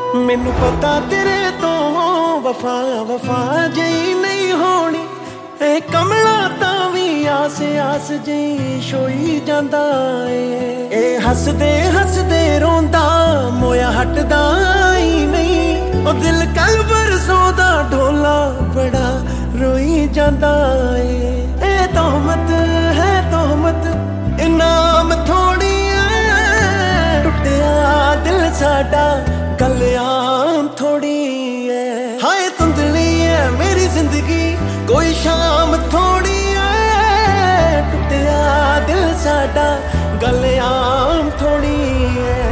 ਮੈਨੂੰ ਪਤਾ ਤੇਰੇ ਤੋਂ ਵਫਾ ਵਫਾ ਜਿਹੀ ਨਹੀਂ ਹੋਣੀ। ਇਹ ਕਮਲਾ ਤਾਂ ਵੀ ਆਸ ਆਸ ਜਿਹੀ ਛੋਈ ਜਾਂਦਾ ਏ। ਇਹ ਹੱਸਦੇ ਹੱਸਦੇ ਰੋਂਦਾ ਮੋਇਆ ਹਟਦਾ ਹੀ ਨਹੀਂ। ਉਹ ਦਿਲ ਕੱਲ ਬਰਸੋਂ ਦਾ ਢੋਲਾ ਬੜਾ ਰੋਈ ਜਾਂਦਾ ਏ। ਇਹ ਤੋਹਮਤ ਹੈ ਤੋਹਮਤ ਇਨਾਮ ਥੋੜੀ ਐ। ਟੁੱਟਿਆ ਦਿਲ ਸਾਡਾ ਗੱਲ ਆਮ ਥੋੜੀ ਐ। ਹਾਏ ਧੁੰਦਲੀ ਐ ਮੇਰੀ ਜ਼ਿੰਦਗੀ ਕੋਈ ਸ਼ਾਮ ਥੋੜੀ ਐ। ਟੁੱਟਿਆ ਦਿਲ ਸਾਡਾ ਗੱਲ ਆਮ ਥੋੜੀ ਐ।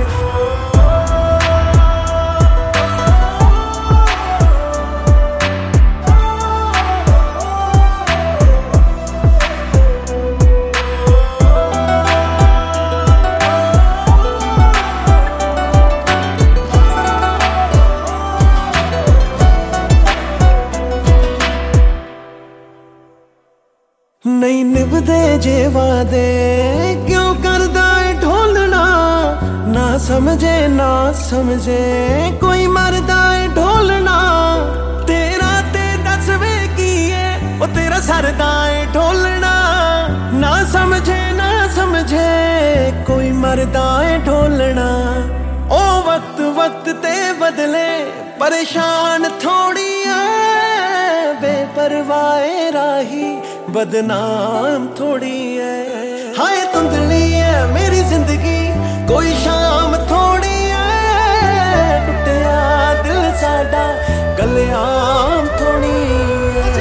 ਨਹੀਂ ਨਿਭਦੇ ਜੇ ਵਾਦੇ ਕਿਉਂ ਕਰਦਾ ਏ ਢੋਲਣਾ। ਨਾ ਸਮਝੇ ਕੋਈ ਮਰਦਾ ਏ ਢੋਲਣਾ। ਤੇਰਾ ਤੇ ਦੱਸ ਵੇ ਕੀ ਏ ਉਹ ਤੇਰਾ ਸਰਦਾ ਏ ਢੋਲਣਾ। ਨਾ ਸਮਝੇ ਕੋਈ ਮਰਦਾ ਏ ਢੋਲਣਾ। ਉਹ ਵਕਤ ਤੇ ਬਦਲੇ ਪਰੇਸ਼ਾਨ ਥੋੜੀ ਐ। ਬੇਪਰਵਾਹ ਰਾਹੀ ਬਦਨਾਮ ਥੋੜੀ ਐ। ਹਾਏ ਧੁੰਦਲੀ ਐ ਮੇਰੀ ਜ਼ਿੰਦਗੀ ਕੋਈ ਸ਼ਾਮ ਥੋੜੀ ਐ। ਟੁੱਟਿਆ ਦਿਲ ਸਾਡਾ ਗੱਲ ਆਮ ਥੋੜੀ ਐ।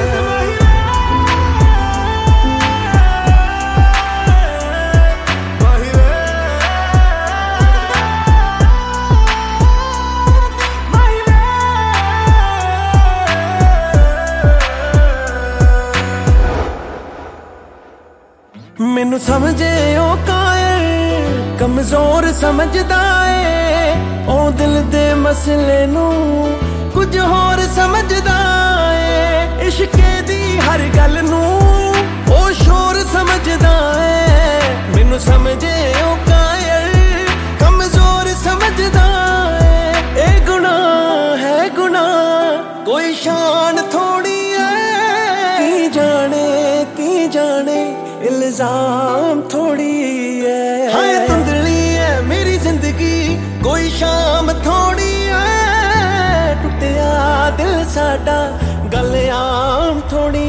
ਮੈਨੂੰ ਸਮਝੇ ਉਹ ਕਾਇਰ ਕਮਜ਼ੋਰ ਸਮਝਦਾ ਏ। ਉਹ ਦਿਲ ਦੇ ਮਸਲੇ ਨੂੰ ਕੁਝ ਹੋਰ ਸਮਝਦਾ ਏ। ਇਸ਼ਕੇ ਦੀ ਹਰ ਗੱਲ ਨੂੰ ਉਹ ਸ਼ੋਰ ਸਮਝਦਾ ਏ। ਮੈਨੂੰ ਸਮਝੇ ਉਹ ਕਾਇਰ ਕਮਜ਼ੋਰ ਸਮਝਦਾ ਏ। ਇਹ ਗੁਨਾਹ ਹੈ ਗੁਨਾਹ ਕੋਈ ਸ਼ਾਨ ਥੋੜੀ ਏ। ਕੀ ਜਾਣੇ ਇਲਜ਼ਾਮ ਥੋੜੀ ਐ। ਹਾਏ ਧੁੰਦਲੀ ਐ ਮੇਰੀ ਜ਼ਿੰਦਗੀ ਕੋਈ ਸ਼ਾਮ ਥੋੜੀ ਐ। ਟੁੱਟਿਆ ਦਿਲ ਸਾਡਾ ਗੱਲ ਆਮ ਥੋੜੀ